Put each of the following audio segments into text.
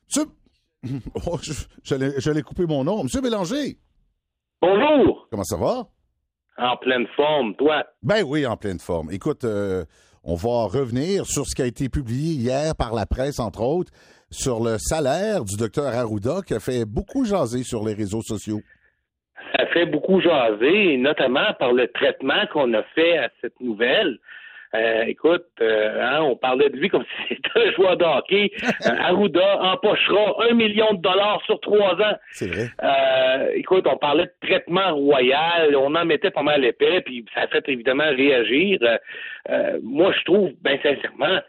Monsieur... Oh, j'allais couper mon nom. Monsieur Bélanger. Bonjour. Comment ça va? En pleine forme, toi? Ben oui, en pleine forme. Écoute, on va revenir sur ce qui a été publié hier par la presse, entre autres, sur le salaire du docteur Arruda qui a fait beaucoup jaser sur les réseaux sociaux. Ça fait beaucoup jaser, notamment par le traitement qu'on a fait à cette nouvelle. On parlait de lui comme si c'était un joueur de hockey. Arruda empochera $1 million sur 3 ans. C'est vrai. On parlait de traitement royal, on en mettait pas mal épais, puis ça a fait évidemment réagir. Moi, je trouve, bien sincèrement,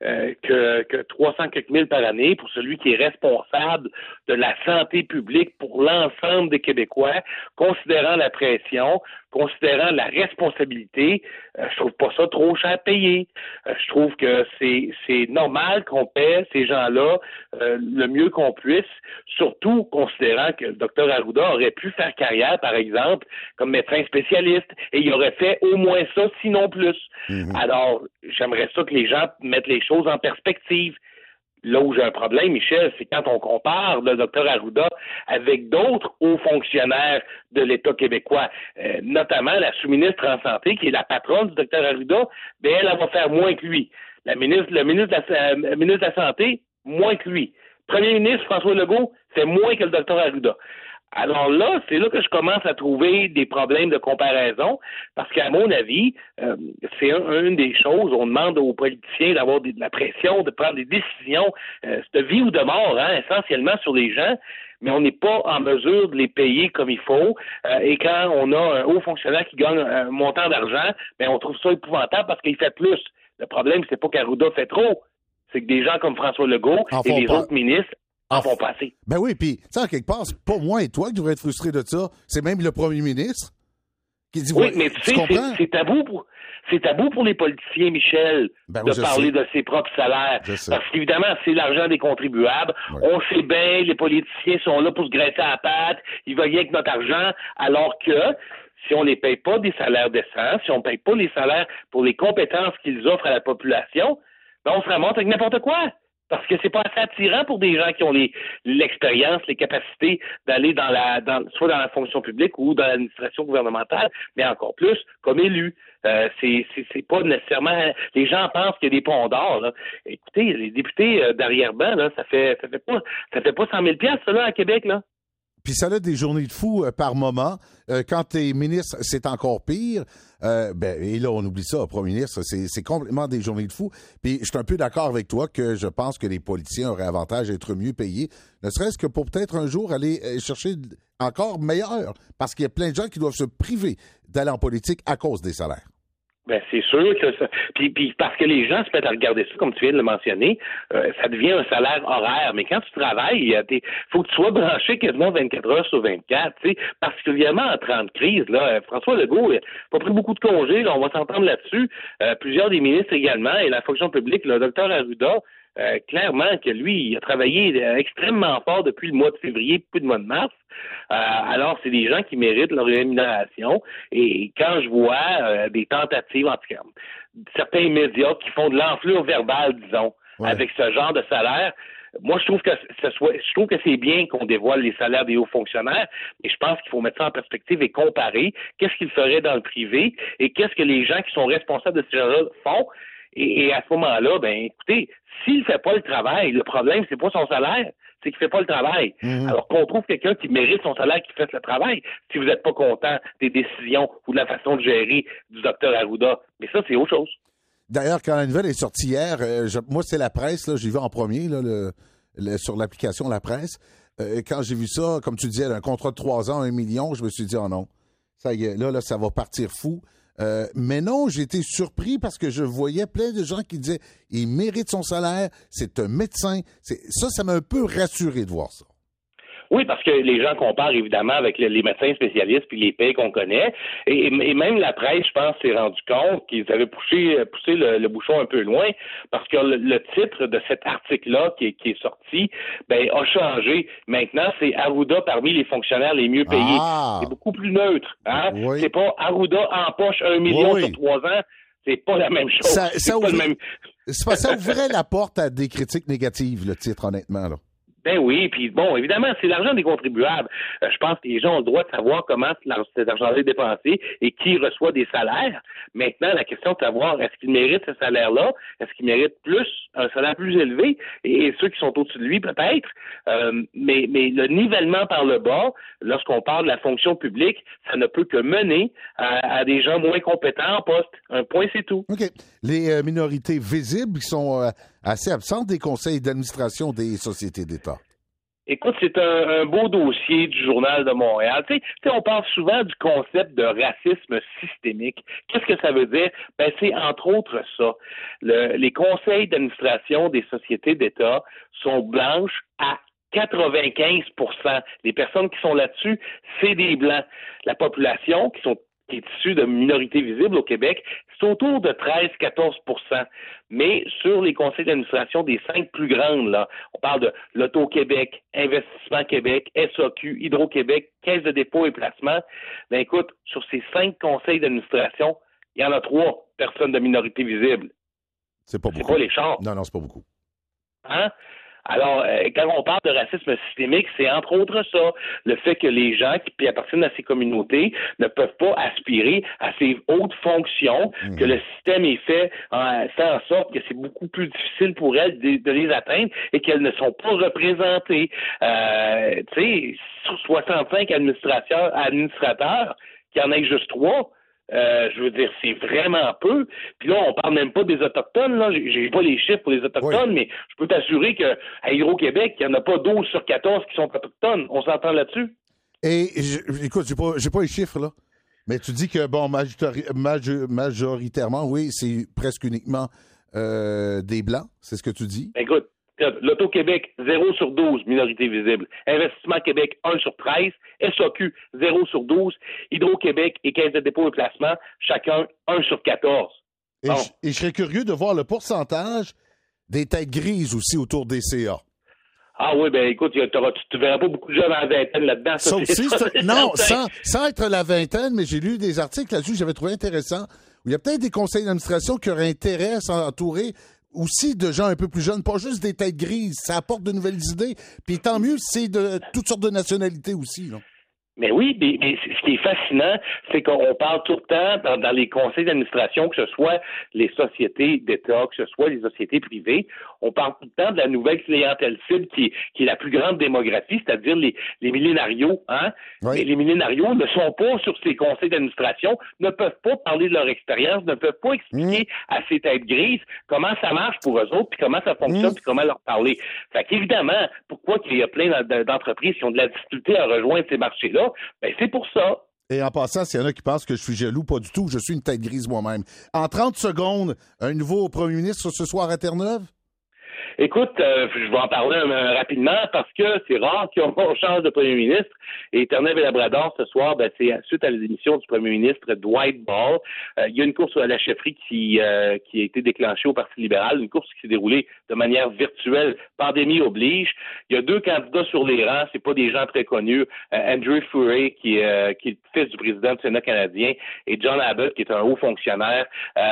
que 300 quelques mille par année pour celui qui est responsable de la santé publique pour l'ensemble des Québécois, considérant la pression, considérant la responsabilité, je trouve pas ça trop cher à payer. Je trouve que c'est normal qu'on paie ces gens-là le mieux qu'on puisse, surtout considérant que le docteur Arruda aurait pu faire carrière, par exemple, comme médecin spécialiste, et il aurait fait au moins ça, sinon plus. Mm-hmm. Alors, j'aimerais ça que les gens mettent les choses en perspective. Là où j'ai un problème, Michel, c'est quand on compare le docteur Arruda avec d'autres hauts fonctionnaires de l'État québécois, notamment la sous-ministre en santé, qui est la patronne du docteur Arruda, elle va faire moins que lui. Le ministre de la Santé, moins que lui. Premier ministre, François Legault, fait moins que le docteur Arruda. Alors là, c'est là que je commence à trouver des problèmes de comparaison, parce qu'à mon avis, c'est une des choses, on demande aux politiciens d'avoir de la pression, de prendre des décisions de vie ou de mort, essentiellement sur les gens, mais on n'est pas en mesure de les payer comme il faut. Et quand on a un haut fonctionnaire qui gagne un montant d'argent, on trouve ça épouvantable parce qu'il fait plus. Le problème, c'est pas qu'Arruda fait trop, c'est que des gens comme François Legault et les autres ministres en font passer. Ben oui, puis, tu sais, quelque part, c'est pas moi et toi qui devrais être frustrés de ça. C'est même le premier ministre qui dit... Oui, mais tu sais, c'est tabou pour les politiciens, Michel, de parler de ses propres salaires. Parce qu'évidemment, c'est l'argent des contribuables. Oui. On sait bien, les politiciens sont là pour se graisser à la patte. Ils veulent rien que notre argent, alors que... si on ne les paye pas des salaires décents, si on ne paye pas les salaires pour les compétences qu'ils offrent à la population, on se ramasse avec n'importe quoi. Parce que c'est pas assez attirant pour des gens qui ont l'expérience, les capacités d'aller soit dans la fonction publique ou dans l'administration gouvernementale, mais encore plus comme élus. C'est pas nécessairement... Les gens pensent qu'il y a des ponts d'or, là. Écoutez, les députés d'arrière-ban, là, ça fait pas 100 000 $, ça, là, à Québec, là. Puis ça a des journées de fou par moment. Quand t'es ministre, c'est encore pire. Et là, on oublie ça, premier ministre, c'est complètement des journées de fou. Puis je suis un peu d'accord avec toi que je pense que les politiciens auraient avantage à être mieux payés, ne serait-ce que pour peut-être un jour aller chercher encore meilleur, parce qu'il y a plein de gens qui doivent se priver d'aller en politique à cause des salaires. C'est sûr que ça. Puis parce que les gens se mettent à regarder ça, comme tu viens de le mentionner, ça devient un salaire horaire. Mais quand tu travailles, faut que tu sois branché quasiment 24 heures sur 24. Tu sais, particulièrement en temps de crise. Là, François Legault n'a pas pris beaucoup de congés. Là, on va s'entendre là-dessus. Plusieurs des ministres également et la fonction publique, le docteur Arruda. Clairement que lui, il a travaillé extrêmement fort depuis le mois de février, puis le mois de mars. Alors, c'est des gens qui méritent leur rémunération. Et quand je vois des tentatives, en tout cas, certains médias qui font de l'enflure verbale, disons, avec ce genre de salaire, moi, je trouve que c'est bien qu'on dévoile les salaires des hauts fonctionnaires, mais je pense qu'il faut mettre ça en perspective et comparer qu'est-ce qu'ils feraient dans le privé et qu'est-ce que les gens qui sont responsables de ces gens-là font. Et à ce moment-là, écoutez, s'il ne fait pas le travail, le problème, c'est pas son salaire, c'est qu'il ne fait pas le travail. Mm-hmm. Alors qu'on trouve quelqu'un qui mérite son salaire, qui fait le travail, si vous n'êtes pas content des décisions ou de la façon de gérer du docteur Arruda. Mais ça, c'est autre chose. D'ailleurs, quand la nouvelle est sortie hier, moi, c'est la presse, là, j'y vais en premier, là, sur l'application La Presse. Quand j'ai vu ça, comme tu disais, un contrat de 3 ans, 1 million, je me suis dit, oh non, ça y est, là, ça va partir fou. Mais non, j'ai été surpris parce que je voyais plein de gens qui disaient il mérite son salaire, c'est un médecin. Ça m'a un peu rassuré de voir ça. Oui, parce que les gens comparent évidemment avec les médecins spécialistes puis les payes qu'on connaît. Et même la presse, je pense, s'est rendu compte qu'ils avaient poussé le bouchon un peu loin parce que le titre de cet article-là qui est sorti, a changé. Maintenant, c'est Arruda parmi les fonctionnaires les mieux payés. Ah. C'est beaucoup plus neutre. Hein? Oui. C'est pas Arruda empoche 1 million sur 3 ans. C'est pas la même chose. Ça ouvrait la porte à des critiques négatives, le titre, honnêtement, là. Ben oui, puis bon, évidemment, c'est l'argent des contribuables. Je pense que les gens ont le droit de savoir comment cet argent-là est dépensé et qui reçoit des salaires. Maintenant, la question de savoir est-ce qu'il mérite ce salaire-là, est-ce qu'il mérite plus, un salaire plus élevé, et ceux qui sont au-dessus de lui peut-être. Mais le nivellement par le bas, lorsqu'on parle de la fonction publique, ça ne peut que mener à des gens moins compétents en poste. Un point, c'est tout. OK. Les minorités visibles qui sont assez absentes des conseils d'administration des sociétés d'État. Écoute, c'est un beau dossier du Journal de Montréal. Tu sais, on parle souvent du concept de racisme systémique. Qu'est-ce que ça veut dire? Ben, c'est entre autres ça. Les conseils d'administration des sociétés d'État sont blanches à 95%. Les personnes qui sont là-dessus, c'est des Blancs. La population, qui est issue de minorités visibles au Québec, c'est autour de 13-14%. Mais sur les conseils d'administration des 5 plus grandes, là, on parle de l'Auto-Québec, Investissement Québec, SAQ, Hydro-Québec, Caisse de dépôt et placement. Ben écoute, sur ces 5 conseils d'administration, il y en a 3 personnes de minorité visible. C'est pas beaucoup. C'est pas les chars. Non, c'est pas beaucoup. Hein? Alors, quand on parle de racisme systémique, c'est entre autres ça, le fait que les gens qui appartiennent à ces communautés ne peuvent pas aspirer à ces hautes fonctions, que le système est fait en sorte que c'est beaucoup plus difficile pour elles de les atteindre et qu'elles ne sont pas représentées. Tu sais, sur 65 administrateurs, qu'il y en ait juste 3. Je veux dire, c'est vraiment peu. Puis là, on parle même pas des Autochtones. Là, j'ai pas les chiffres pour les Autochtones, mais je peux t'assurer qu'à Hydro-Québec, il n'y en a pas 12 sur 14 qui sont Autochtones. On s'entend là-dessus? Et, écoute, j'ai pas les chiffres, là. Mais tu dis que, bon, majoritairement, oui, c'est presque uniquement des Blancs. C'est ce que tu dis? Écoute, l'Auto-Québec, 0 sur 12, minorité visible. Investissement Québec, 1 sur 13. SAQ, 0 sur 12. Hydro-Québec et Caisse de dépôt et placement, chacun 1 sur 14. Et, bon. Je serais curieux de voir le pourcentage des têtes grises aussi autour des CA. Ah oui, ben écoute, tu ne verras pas beaucoup de gens dans la vingtaine là-dedans. Ça aussi, non, sans être la vingtaine, mais j'ai lu des articles là-dessus que j'avais trouvé intéressants, où il y a peut-être des conseils d'administration qui auraient intérêt à s'entourer aussi de gens un peu plus jeunes, pas juste des têtes grises. Ça apporte de nouvelles idées. Puis tant mieux, c'est de toutes sortes de nationalités aussi, là. Mais oui, mais ce qui est fascinant, c'est qu'on parle tout le temps dans les conseils d'administration, que ce soit les sociétés d'État, que ce soit les sociétés privées, on parle tout le temps de la nouvelle clientèle cible qui est la plus grande démographie, c'est-à-dire les millénarios, hein? Oui. Mais les millénarios ne sont pas sur ces conseils d'administration, ne peuvent pas parler de leur expérience, ne peuvent pas expliquer à ces têtes grises comment ça marche pour eux autres, puis comment ça fonctionne, puis comment leur parler. Fait qu'évidemment, pourquoi qu'il y a plein d'entreprises qui ont de la difficulté à rejoindre ces marchés-là? Ben, c'est pour ça. Et en passant, s'il y en a qui pensent que je suis jaloux, pas du tout. Je suis une tête grise moi-même. En 30 secondes, un nouveau premier ministre ce soir à Terre-Neuve? Écoute, je vais en parler rapidement parce que c'est rare qu'on change de premier ministre. Et Terre-Neuve et Labrador, ce soir, ben, c'est suite à l'émission du premier ministre Dwight Ball. Il y a une course à la chefferie qui a été déclenchée au Parti libéral, une course qui s'est déroulée de manière virtuelle, pandémie oblige. Il y a 2 candidats sur les rangs, c'est pas des gens très connus. Andrew Furey, qui est le fils du président du Sénat canadien, et John Abbott, qui est un haut fonctionnaire.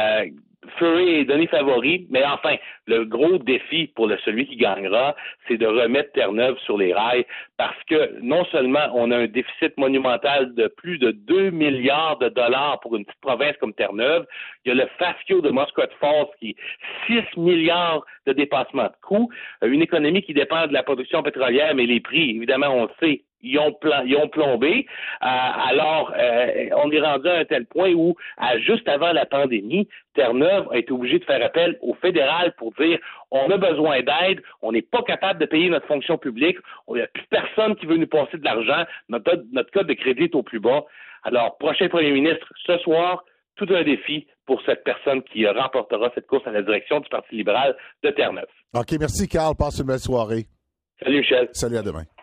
Furey est donné favori, mais enfin, le gros défi pour celui qui gagnera, c'est de remettre Terre-Neuve sur les rails parce que non seulement on a un déficit monumental de plus de 2 milliards de dollars pour une petite province comme Terre-Neuve, il y a le fascio de Musquat Falls qui est 6 milliards de dépassement de coûts, une économie qui dépend de la production pétrolière, mais les prix, évidemment, on le sait, ils ont plombé. Alors, on est rendu à un tel point où, juste avant la pandémie, Terre-Neuve a été obligé de faire appel au fédéral pour dire on a besoin d'aide, on n'est pas capable de payer notre fonction publique, il n'y a plus personne qui veut nous passer de l'argent, notre code de crédit est au plus bas. Alors, prochain premier ministre, ce soir, tout un défi pour cette personne qui remportera cette course à la direction du Parti libéral de Terre-Neuve. OK, merci Carl, passe une belle soirée. Salut Michel. Salut, à demain.